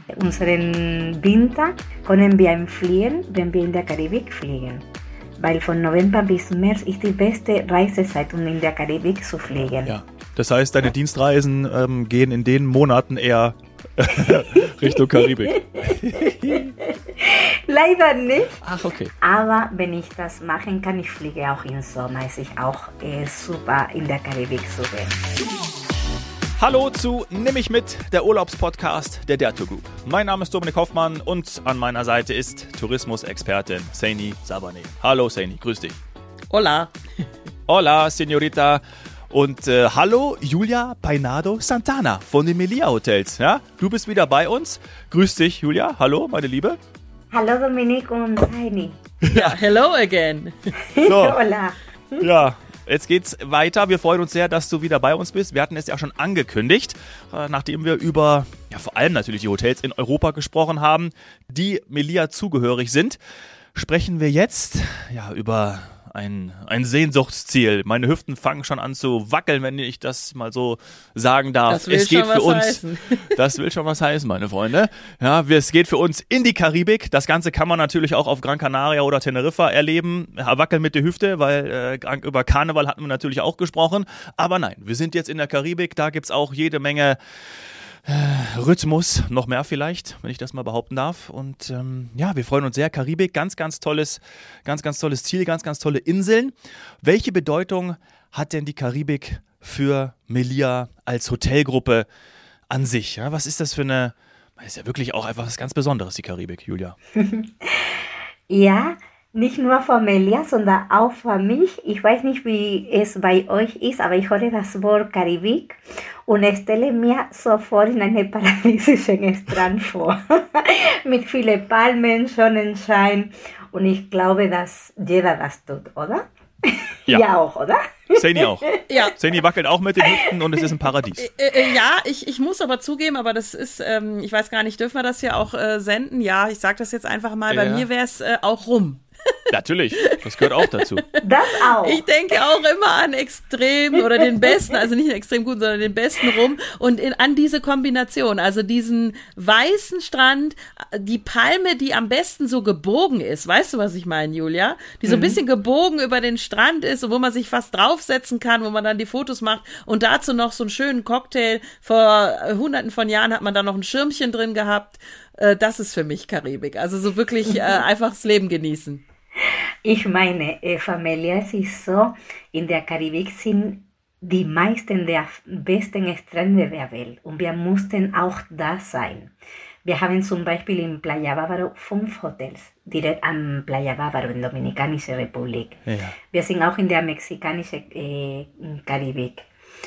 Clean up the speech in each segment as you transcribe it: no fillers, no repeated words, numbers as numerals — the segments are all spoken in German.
Unseren Winter können wir empfehlen, wenn wir in der Karibik fliegen. Weil von November bis März ist die beste Reisezeit, um in der Karibik zu fliegen. Ja, das heißt, deine Dienstreisen gehen in den Monaten eher Richtung Karibik. Leider nicht. Ach, okay. Aber wenn ich das machen kann, ich fliege auch im Sommer. Es ist auch super, in der Karibik zu sein. Hallo zu Nimm mich mit, der Urlaubspodcast der Dare Tour Group. Mein Name ist Dominik Hoffmann und an meiner Seite ist Tourismusexpertin Saini Sabaneh. Hallo Saini, grüß dich. Hola. Hola, Señorita. Und hallo Julia Peinado Santana von den Melia Hotels. Ja, du bist wieder bei uns. Grüß dich, Julia. Hallo, meine Liebe. Hallo Dominik und Saini. Ja, hello again. So. Hola. Ja. Jetzt geht's weiter. Wir freuen uns sehr, dass du wieder bei uns bist. Wir hatten es ja schon angekündigt, nachdem wir über vor allem natürlich die Hotels in Europa gesprochen haben, die Melia zugehörig sind, sprechen wir jetzt über ein Sehnsuchtsziel. Meine Hüften fangen schon an zu wackeln, wenn ich das mal so sagen darf. Das will schon was heißen. Das will schon was heißen, meine Freunde. Ja, es geht für uns in die Karibik. Das Ganze kann man natürlich auch auf Gran Canaria oder Teneriffa erleben. Wackeln mit der Hüfte, weil über Karneval hatten wir natürlich auch gesprochen. Aber nein, wir sind jetzt in der Karibik. Da gibt's auch jede Menge Rhythmus, noch mehr vielleicht, wenn ich das mal behaupten darf. Und wir freuen uns sehr. Karibik, ganz tolles Ziel, ganz tolle Inseln. Welche Bedeutung hat denn die Karibik für Melia als Hotelgruppe an sich? Ja, was ist das für eine, ist ja wirklich auch einfach was ganz Besonderes, die Karibik, Julia. Ja, nicht nur für Melia, sondern auch für mich. Ich weiß nicht, wie es bei euch ist, aber ich höre das Wort Karibik und stelle mir sofort in einen paradiesischen Strand vor. Mit vielen Palmen, Sonnenschein. Und ich glaube, dass jeder das tut, oder? Ja, ja auch, oder? Saini auch. Ja. Saini wackelt auch mit den Hüften und es ist ein Paradies. Ja, ich muss aber zugeben, aber das ist, ich weiß gar nicht, dürfen wir das hier auch senden? Ja, ich sage das jetzt einfach mal, bei mir wäre es auch rum. Natürlich, das gehört auch dazu. Das auch. Ich denke auch immer an extrem oder den besten, also nicht den extrem guten, sondern den besten rum und an diese Kombination, also diesen weißen Strand, die Palme, die am besten so gebogen ist, weißt du, was ich meine, Julia? Die so ein bisschen gebogen über den Strand ist und wo man sich fast draufsetzen kann, wo man dann die Fotos macht und dazu noch so einen schönen Cocktail. Vor hunderten von Jahren hat man da noch ein Schirmchen drin gehabt. Das ist für mich Karibik, also so wirklich einfach das Leben genießen. Ich meine, Familie, es ist so, in der Karibik sind die meisten der besten Strände der Welt und wir mussten auch da sein. Wir haben zum Beispiel in Playa Bávaro 5 Hotels, direkt am Playa Bávaro in der Dominikanischen Republik. Ja. Wir sind auch in der mexikanischen Karibik.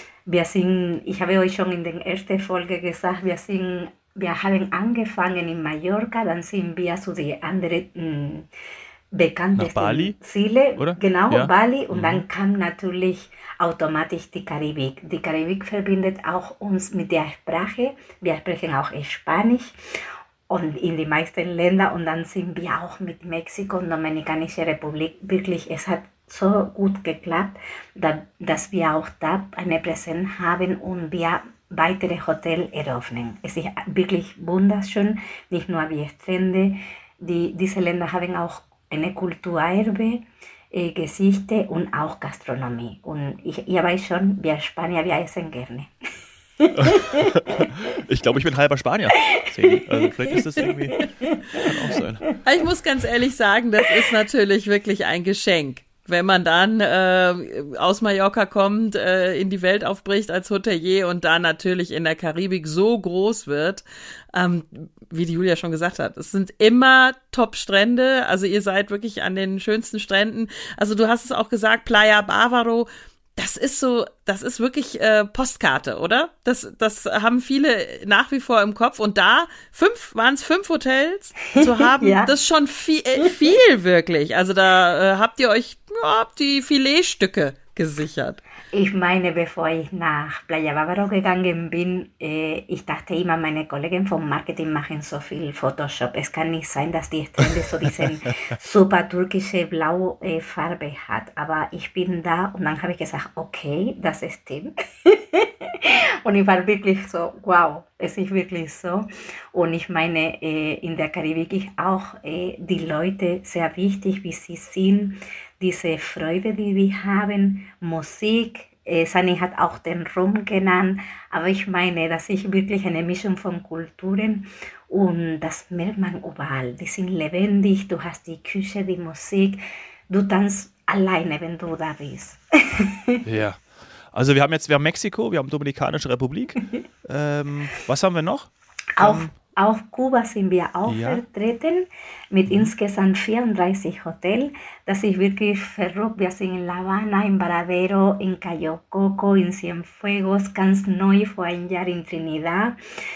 Ich habe euch schon in der ersten Folge gesagt, wir haben angefangen in Mallorca, dann sind wir zu den anderen bekanntesten Bali? Ziele, oder? Genau, ja. Bali, und dann kam natürlich automatisch die Karibik. Die Karibik verbindet auch uns mit der Sprache, wir sprechen auch Spanisch und in die meisten Länder und dann sind wir auch mit Mexiko und Dominikanische Republik, wirklich, es hat so gut geklappt, dass wir auch da eine Präsenz haben und wir weitere Hotels eröffnen. Es ist wirklich wunderschön, nicht nur die Strände, diese Länder haben auch eine Kulturerbe, Geschichte und auch Gastronomie. Und ihr weiß schon, wir Spanier, wir essen gerne. Ich glaube, ich bin halber Spanier. Also vielleicht ist das irgendwie, kann auch sein. Ich muss ganz ehrlich sagen, das ist natürlich wirklich ein Geschenk. Wenn man dann aus Mallorca kommt, in die Welt aufbricht als Hotelier und dann natürlich in der Karibik so groß wird, wie die Julia schon gesagt hat, es sind immer Top-Strände, also ihr seid wirklich an den schönsten Stränden. Also du hast es auch gesagt, Playa Bávaro, das ist wirklich Postkarte, oder? Das haben viele nach wie vor im Kopf. Und da waren es 5 Hotels zu haben, ja. Das ist schon viel wirklich. Also da habt ihr euch die Filetstücke gesichert. Ich meine, bevor ich nach Playa Bávaro gegangen bin, ich dachte immer, meine Kollegen vom Marketing machen so viel Photoshop. Es kann nicht sein, dass die Strände so diese super türkische blaue Farbe hat. Aber ich bin da und dann habe ich gesagt, okay, das stimmt. Und ich war wirklich so, wow, es ist wirklich so. Und ich meine, in der Karibik ist auch die Leute sehr wichtig, wie sie sind, diese Freude, die wir haben, Musik. Sani hat auch den Rum genannt, aber ich meine, das ist wirklich eine Mischung von Kulturen und das merkt man überall. Die sind lebendig, du hast die Küche, die Musik, du tanzt alleine, wenn du da bist. Ja. Also wir haben Mexiko, wir haben Dominikanische Republik. Was haben wir noch? Auf Kuba sind wir auch vertreten mit insgesamt 34 Hotels. Das ist wirklich verrückt. Wir sind in La Habana, in Varadero, in Cayo Coco, in Cienfuegos, ganz neu vor einem Jahr in Trinidad.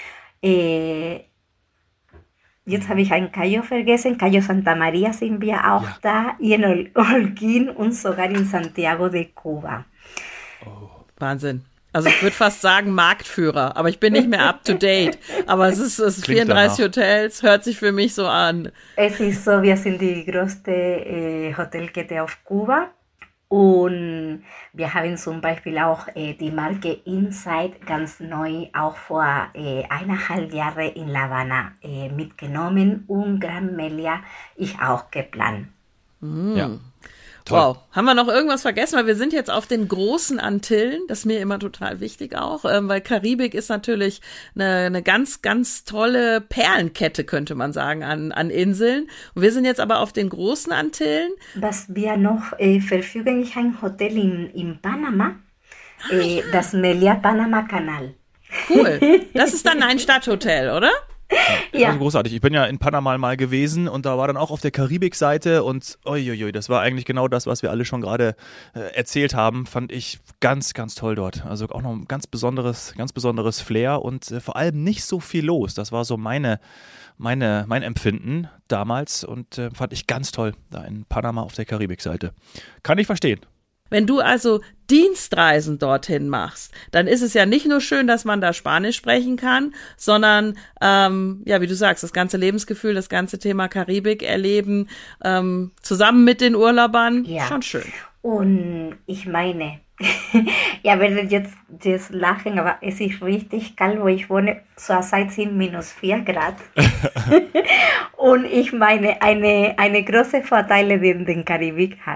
Jetzt habe ich ein Cayo vergessen. Cayo Santa Maria sind wir auch da. In Holguín und sogar in Santiago de Cuba. Wahnsinn. Also ich würde fast sagen Marktführer, aber ich bin nicht mehr up to date. Aber es ist 34 Hotels, hört sich für mich so an. Es ist so, wir sind die größte Hotelkette auf Kuba und wir haben zum Beispiel auch die Marke Inside ganz neu auch vor 1,5 Jahren in La Habana mitgenommen und Gran Melia ist auch geplant. Ja. Toll. Wow. Haben wir noch irgendwas vergessen? Weil wir sind jetzt auf den großen Antillen. Das ist mir immer total wichtig auch, weil Karibik ist natürlich eine ganz, ganz tolle Perlenkette, könnte man sagen, an Inseln. Und wir sind jetzt aber auf den großen Antillen. Was wir noch verfügen, ist ein Hotel in Panama, das Melia Panama Canal. Cool. Das ist dann ein Stadthotel, oder? Ja. Also großartig. Ich bin ja in Panama mal gewesen und da war dann auch auf der Karibikseite und das war eigentlich genau das, was wir alle schon gerade erzählt haben, fand ich ganz, ganz toll dort. Also auch noch ein ganz besonderes Flair und vor allem nicht so viel los. Das war so mein Empfinden damals und fand ich ganz toll, da in Panama auf der Karibikseite. Kann ich verstehen. Wenn du also Dienstreisen dorthin machst, dann ist es ja nicht nur schön, dass man da Spanisch sprechen kann, sondern, wie du sagst, das ganze Lebensgefühl, das ganze Thema Karibik erleben, zusammen mit den Urlaubern, schon schön. Und ich meine, ihr werdet jetzt lachen, aber es ist richtig kalt, wo ich wohne. Zurzeit sind -4 Grad. Und ich meine, eine große Vorteile, die den Karibik hat.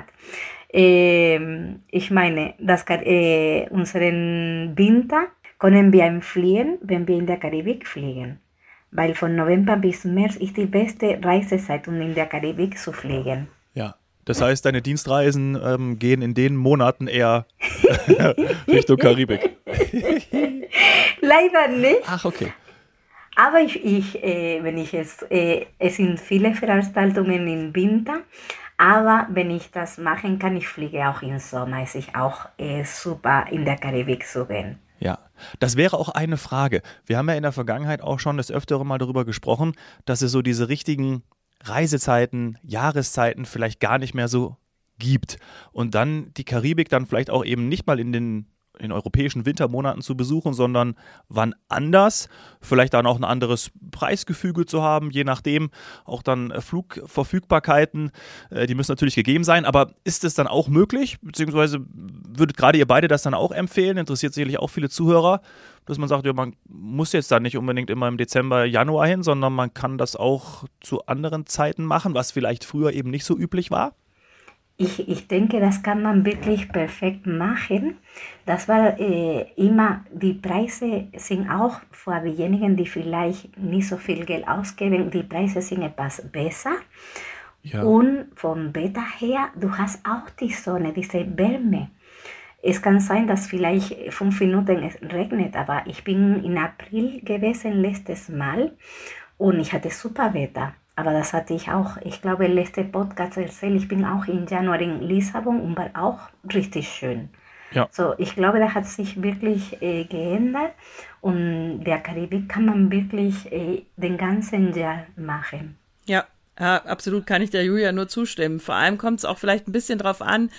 Ich meine, unseren Winter können wir entfliehen, wenn wir in der Karibik fliegen. Weil von November bis März ist die beste Reisezeit, um in der Karibik zu fliegen. Ja, das heißt, deine Dienstreisen gehen in den Monaten eher Richtung Karibik. Leider nicht. Ach, okay. Aber es sind viele Veranstaltungen im Winter. Aber wenn ich das machen kann, ich fliege auch im Sommer. Es ist auch super, in der Karibik zu gehen. Ja, das wäre auch eine Frage. Wir haben ja in der Vergangenheit auch schon des Öfteren mal darüber gesprochen, dass es so diese richtigen Reisezeiten, Jahreszeiten vielleicht gar nicht mehr so gibt. Und dann die Karibik dann vielleicht auch eben nicht mal in den europäischen Wintermonaten zu besuchen, sondern wann anders, vielleicht dann auch ein anderes Preisgefüge zu haben, je nachdem, auch dann Flugverfügbarkeiten, die müssen natürlich gegeben sein, aber ist es dann auch möglich, beziehungsweise würdet gerade ihr beide das dann auch empfehlen, interessiert sicherlich auch viele Zuhörer, dass man sagt, ja, man muss jetzt dann nicht unbedingt immer im Dezember, Januar hin, sondern man kann das auch zu anderen Zeiten machen, was vielleicht früher eben nicht so üblich war? Ich denke, das kann man wirklich perfekt machen. Das war immer, die Preise sind auch für diejenigen, die vielleicht nicht so viel Geld ausgeben, die Preise sind etwas besser. Ja. Und vom Wetter her, du hast auch die Sonne, diese Wärme. Es kann sein, dass vielleicht 5 Minuten es regnet, aber ich bin im April gewesen letztes Mal und ich hatte super Wetter. Aber das hatte ich auch, ich glaube, letzte Podcast erzählt, ich bin auch im Januar in Lissabon und war auch richtig schön. Ja. So, ich glaube, da hat sich wirklich geändert und der Karibik kann man wirklich den ganzen Jahr machen. Ja, Ja, absolut, kann ich der Julia nur zustimmen. Vor allem kommt es auch vielleicht ein bisschen drauf an,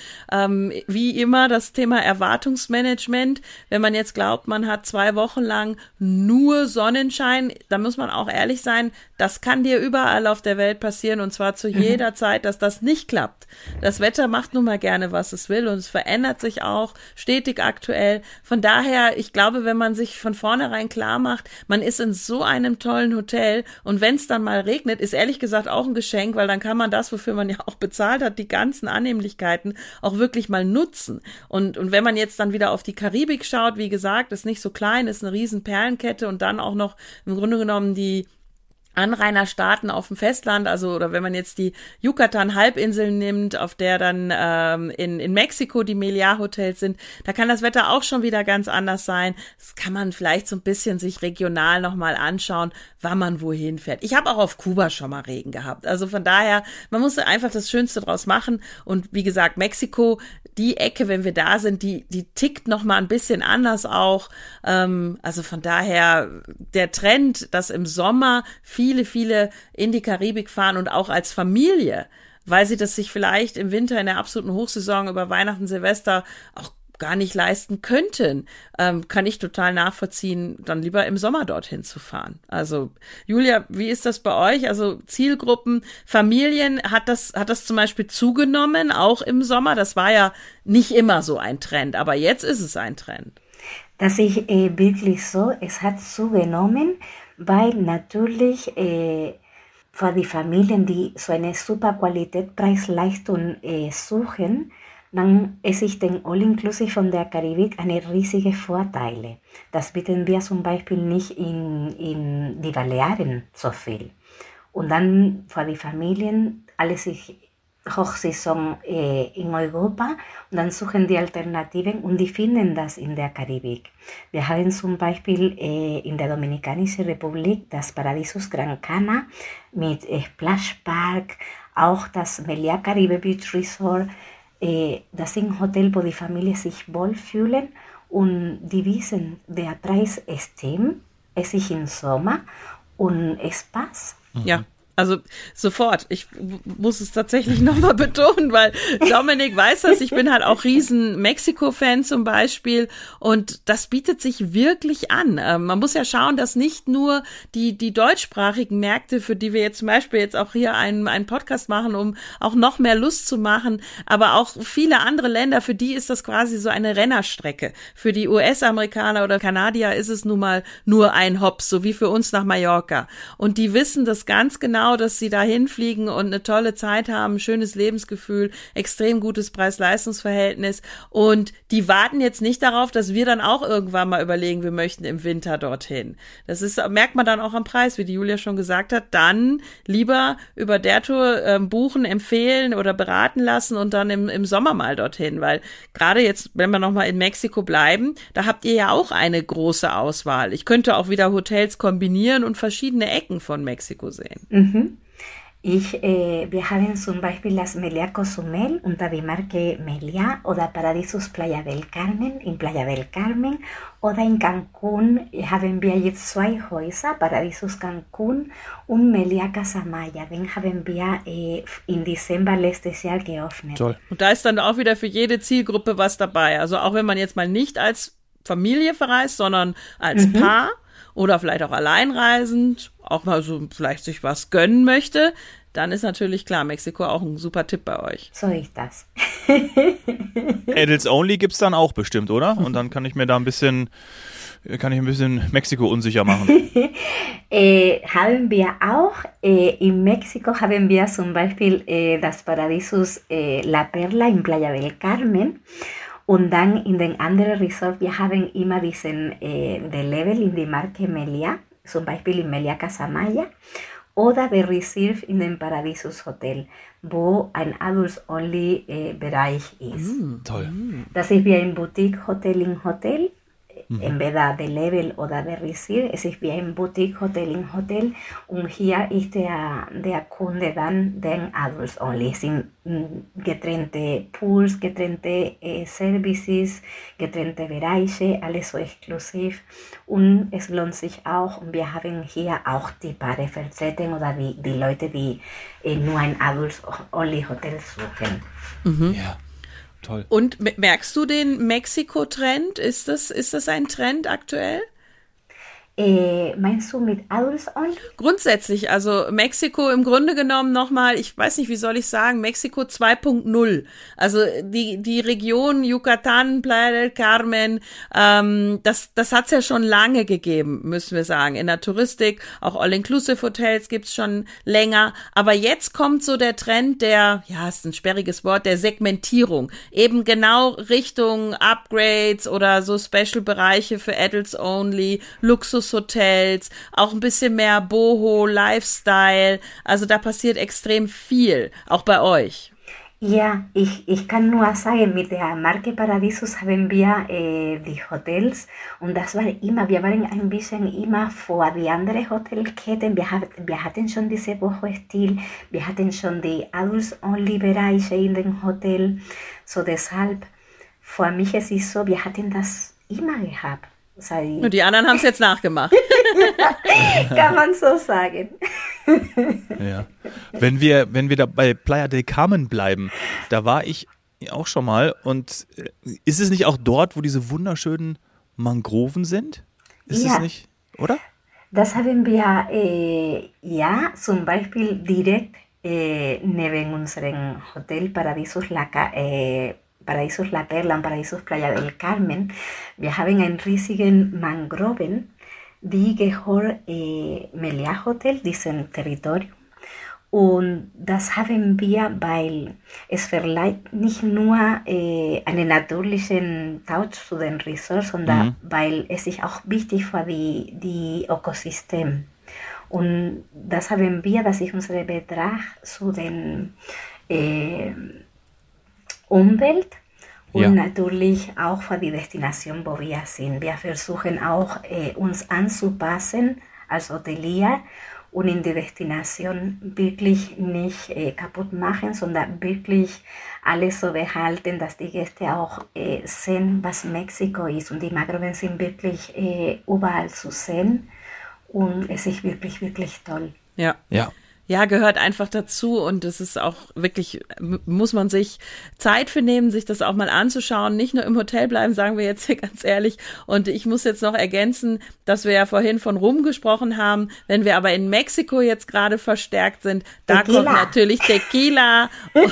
wie immer das Thema Erwartungsmanagement. Wenn man jetzt glaubt, man hat 2 Wochen lang nur Sonnenschein, dann muss man auch ehrlich sein, das kann dir überall auf der Welt passieren und zwar zu jeder Zeit, dass das nicht klappt. Das Wetter macht nun mal gerne, was es will und es verändert sich auch stetig aktuell. Von daher, ich glaube, wenn man sich von vornherein klar macht, man ist in so einem tollen Hotel und wenn es dann mal regnet, ist ehrlich gesagt auch ein Geschenk, weil dann kann man das, wofür man ja auch bezahlt hat, die ganzen Annehmlichkeiten auch wirklich mal nutzen. Und wenn man jetzt dann wieder auf die Karibik schaut, wie gesagt, ist nicht so klein, ist eine riesen Perlenkette und dann auch noch im Grunde genommen die Anrainerstaaten auf dem Festland, also oder wenn man jetzt die Yucatan-Halbinsel nimmt, auf der dann in Mexiko die Meliá-Hotels sind, da kann das Wetter auch schon wieder ganz anders sein. Das kann man vielleicht so ein bisschen sich regional nochmal anschauen, wann man wohin fährt. Ich habe auch auf Kuba schon mal Regen gehabt. Also von daher, man muss einfach das Schönste draus machen. Und wie gesagt, Mexiko, die Ecke, wenn wir da sind, die tickt nochmal ein bisschen anders auch. Also von daher, der Trend, dass im Sommer viele in die Karibik fahren und auch als Familie, weil sie das sich vielleicht im Winter in der absoluten Hochsaison über Weihnachten, Silvester auch gar nicht leisten könnten, kann ich total nachvollziehen, dann lieber im Sommer dorthin zu fahren. Also Julia, wie ist das bei euch? Also Zielgruppen, Familien, hat das zum Beispiel zugenommen, auch im Sommer? Das war ja nicht immer so ein Trend, aber jetzt ist es ein Trend. Das ist wirklich so, es hat zugenommen, weil natürlich für die Familien, die so eine super Qualität Preis-Leistung suchen, dann ist den All-Inclusive von der Karibik eine riesige Vorteile. Das bieten wir zum Beispiel nicht in die Balearen so viel. Und dann für die Familien, alles ist Hochsaison in Europa und dann suchen die Alternativen und die finden das in der Karibik. Wir haben zum Beispiel in der Dominikanischen Republik das Paradisus Gran Cana mit Splash Park, auch das Meliá Caribe Beach Resort. Das sind Hotels, wo die Familien sich wohlfühlen und die wissen, der Preis stimmt, es ist im Sommer und es passt. Ja. Also sofort. Ich muss es tatsächlich nochmal betonen, weil Dominik weiß das. Ich bin halt auch riesen Mexiko-Fan zum Beispiel und das bietet sich wirklich an. Man muss ja schauen, dass nicht nur die deutschsprachigen Märkte, für die wir jetzt zum Beispiel jetzt auch hier einen Podcast machen, um auch noch mehr Lust zu machen, aber auch viele andere Länder, für die ist das quasi so eine Rennerstrecke. Für die US-Amerikaner oder Kanadier ist es nun mal nur ein Hops, so wie für uns nach Mallorca. Und die wissen das ganz genau, dass sie da hinfliegen und eine tolle Zeit haben, schönes Lebensgefühl, extrem gutes Preis-Leistungs-Verhältnis und die warten jetzt nicht darauf, dass wir dann auch irgendwann mal überlegen, wir möchten im Winter dorthin. Das merkt man dann auch am Preis, wie die Julia schon gesagt hat, dann lieber über der Tour buchen, empfehlen oder beraten lassen und dann im Sommer mal dorthin, weil gerade jetzt, wenn wir nochmal in Mexiko bleiben, da habt ihr ja auch eine große Auswahl. Ich könnte auch wieder Hotels kombinieren und verschiedene Ecken von Mexiko sehen. Mhm. Wir haben zum Beispiel das Meliá Cozumel unter der Marke Meliá oder Paradisus Playa del Carmen in Playa del Carmen oder in Cancún haben wir jetzt 2 Häuser, Paradisus Cancún und Meliá Casamaya. Den haben wir im Dezember letztes Jahr geöffnet. Toll. Und da ist dann auch wieder für jede Zielgruppe was dabei. Also auch wenn man jetzt mal nicht als Familie verreist, sondern als Paar oder vielleicht auch alleinreisend, auch mal so vielleicht sich was gönnen möchte, dann ist natürlich klar, Mexiko auch ein super Tipp bei euch. So ist das. Adults Only gibt's dann auch bestimmt, oder? Und dann kann ich mir da ein bisschen Mexiko unsicher machen. Haben wir auch. In Mexiko haben wir zum Beispiel das Paradisus La Perla in Playa del Carmen. Und dann in den anderen Resorts, wir haben immer diesen Level in die Marke Meliá, zum Beispiel in Meliá Casamaya oder der Reserve in dem Paradisus Hotel, wo ein Adults-Only-Bereich ist. Toll. Das ist wie ein Boutique-Hotel im Hotel. entweder der Level oder der Resort. Es ist wie ein Boutique-Hotel im Hotel und hier ist der Kunde dann den Adults Only. Es sind getrennte Pools, getrennte Services, getrennte Bereiche, alles so exklusiv und es lohnt sich auch und wir haben hier auch die Paare vertreten oder die Leute, die nur ein Adults Only Hotel suchen. Ja. Toll. Und merkst du den Mexiko-Trend? Ist das ein Trend aktuell? Meinst du mit Adults Only? Grundsätzlich, also Mexiko im Grunde genommen nochmal, ich weiß nicht, wie soll ich sagen, Mexiko 2.0. Also die Region Yucatan, Playa del Carmen, das hat's ja schon lange gegeben, müssen wir sagen. In der Touristik, auch All-Inclusive-Hotels gibt's schon länger. Aber jetzt kommt so der Trend der, ja, ist ein sperriges Wort, der Segmentierung. Eben genau Richtung Upgrades oder so Special-Bereiche für Adults Only, Luxushotels, auch ein bisschen mehr Boho, Lifestyle. Also da passiert extrem viel, auch bei euch. Ja, ich kann nur sagen, mit der Marke Paradisus haben wir die Hotels und das war immer, wir waren ein bisschen immer vor die anderen Hotelketten. Wir hatten schon diese Boho-Stil, wir hatten schon die Adults-Only-Bereiche in dem Hotel. So deshalb, für mich ist es so, wir hatten das immer gehabt. Und die anderen haben es jetzt nachgemacht. Kann man so sagen. Ja. Wenn wir da bei Playa del Carmen bleiben, da war ich auch schon mal und ist es nicht auch dort, wo diese wunderschönen Mangroven sind? Ist es nicht, oder? Das haben wir, ja, zum Beispiel direkt neben unserem Hotel Paradisus La Perla und Paradisus Playa del Carmen. Wir haben einen riesigen Mangroven, die gehört Meliá Hotel, diesem Territorium. Und das haben wir, weil es verleiht nicht nur einen natürlichen Touch zu den Resorts, sondern weil es ist auch wichtig für die Ökosystem. Und das haben wir, das ist unser Beitrag zu den Umwelt und natürlich auch für die Destination, wo wir sind. Wir versuchen auch, uns anzupassen als Hotelier und in die Destination wirklich nicht kaputt machen, sondern wirklich alles so behalten, dass die Gäste auch sehen, was Mexiko ist. Und die Mangroven sind wirklich überall zu sehen und es ist wirklich, wirklich toll. Ja. Ja, gehört einfach dazu und es ist auch wirklich, muss man sich Zeit für nehmen, sich das auch mal anzuschauen, nicht nur im Hotel bleiben, sagen wir jetzt hier ganz ehrlich. Und ich muss jetzt noch ergänzen, dass wir ja vorhin von Rum gesprochen haben, wenn wir aber in Mexiko jetzt gerade verstärkt sind, da kommt natürlich Tequila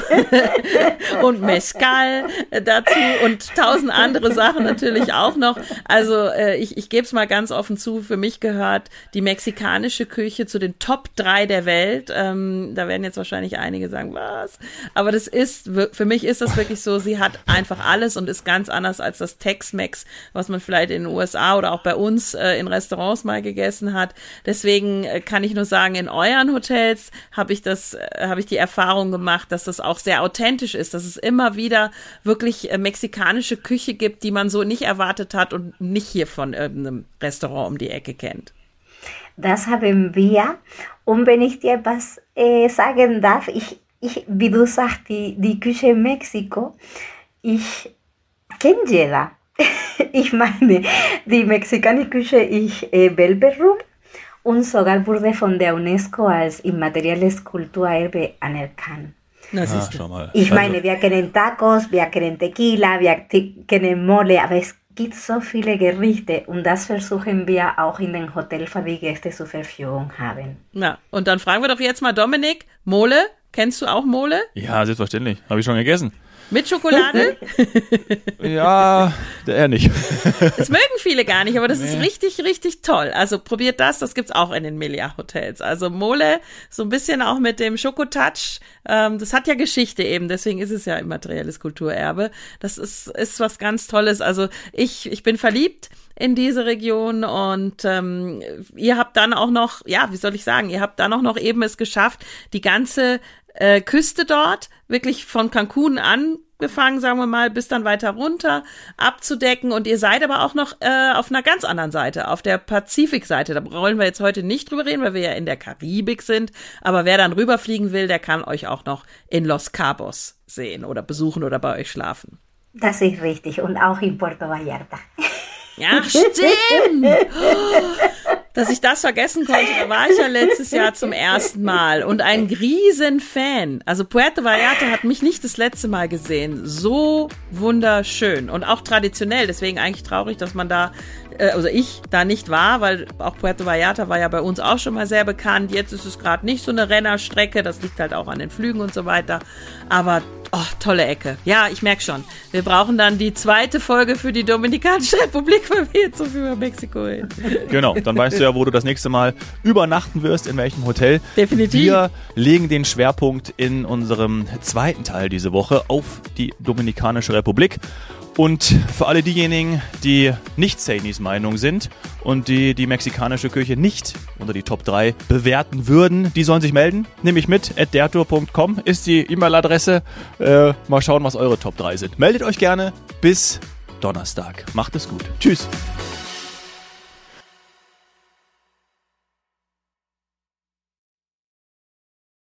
und Mezcal dazu und 1000 andere Sachen natürlich auch noch. Also ich gebe es mal ganz offen zu, für mich gehört die mexikanische Küche zu den Top 3 der Welt. Da werden jetzt wahrscheinlich einige sagen, was? Aber das ist, für mich ist das wirklich so, sie hat einfach alles und ist ganz anders als das Tex-Mex, was man vielleicht in den USA oder auch bei uns in Restaurants mal gegessen hat. Deswegen kann ich nur sagen, in euren Hotels habe ich die Erfahrung gemacht, dass das auch sehr authentisch ist, dass es immer wieder wirklich mexikanische Küche gibt, die man so nicht erwartet hat und nicht hier von irgendeinem Restaurant um die Ecke kennt. Das haben wir. Und wenn ich dir was sagen darf, ich, wie du sagst, die Küche in Mexiko, ich kenne jeder. Ich meine, die mexikanische Küche ist Weltberühmt und sogar wurde von der UNESCO als immaterielles Kulturerbe anerkannt. Schau mal. Ich meine, wir kennen Tacos, wir kennen Tequila, wir kennen Mole, aber es gibt so viele Gerichte und das versuchen wir auch in den Hotels für die Gäste zur Verfügung haben. Na, und dann fragen wir doch jetzt mal Dominik, Mole, kennst du auch Mole? Ja, selbstverständlich. Habe ich schon gegessen. Mit Schokolade? Ja, eher nicht. Das mögen viele gar nicht, aber das ist richtig, richtig toll. Also probiert das gibt's auch in den Meliá Hotels. Also Mole, so ein bisschen auch mit dem Schokotouch. Das hat ja Geschichte eben, deswegen ist es ja immaterielles Kulturerbe. Das ist was ganz Tolles. Also ich bin verliebt in diese Region und ihr habt dann auch noch, ja, wie soll ich sagen, ihr habt dann auch noch eben es geschafft, die ganze Küste dort wirklich von Cancun an angefangen, sagen wir mal, bis dann weiter runter abzudecken. Und ihr seid aber auch noch auf einer ganz anderen Seite, auf der Pazifikseite. Da wollen wir jetzt heute nicht drüber reden, weil wir ja in der Karibik sind. Aber wer dann rüberfliegen will, der kann euch auch noch in Los Cabos sehen oder besuchen oder bei euch schlafen. Das ist richtig. Und auch in Puerto Vallarta. Ja, stimmt! Dass ich das vergessen konnte, da war ich ja letztes Jahr zum ersten Mal und ein Riesenfan. Also Puerto Vallarta hat mich nicht das letzte Mal gesehen. So wunderschön und auch traditionell. Deswegen eigentlich traurig, dass man da, also ich da nicht war, weil auch Puerto Vallarta war ja bei uns auch schon mal sehr bekannt. Jetzt ist es gerade nicht so eine Rennerstrecke. Das liegt halt auch an den Flügen und so weiter. Aber tolle Ecke. Ja, ich merke schon. Wir brauchen dann die zweite Folge für die Dominikanische Republik, weil wir jetzt so viel über Mexiko reden. Genau, dann weißt du ja, wo du das nächste Mal übernachten wirst, in welchem Hotel. Definitiv. Wir legen den Schwerpunkt in unserem zweiten Teil diese Woche auf die Dominikanische Republik. Und für alle diejenigen, die nicht Sainys Meinung sind und die mexikanische Küche nicht unter die Top 3 bewerten würden, die sollen sich melden. Nämlich mit @dertour.com ist die E-Mail-Adresse. Mal schauen, was eure Top 3 sind. Meldet euch gerne. Bis Donnerstag. Macht es gut. Tschüss.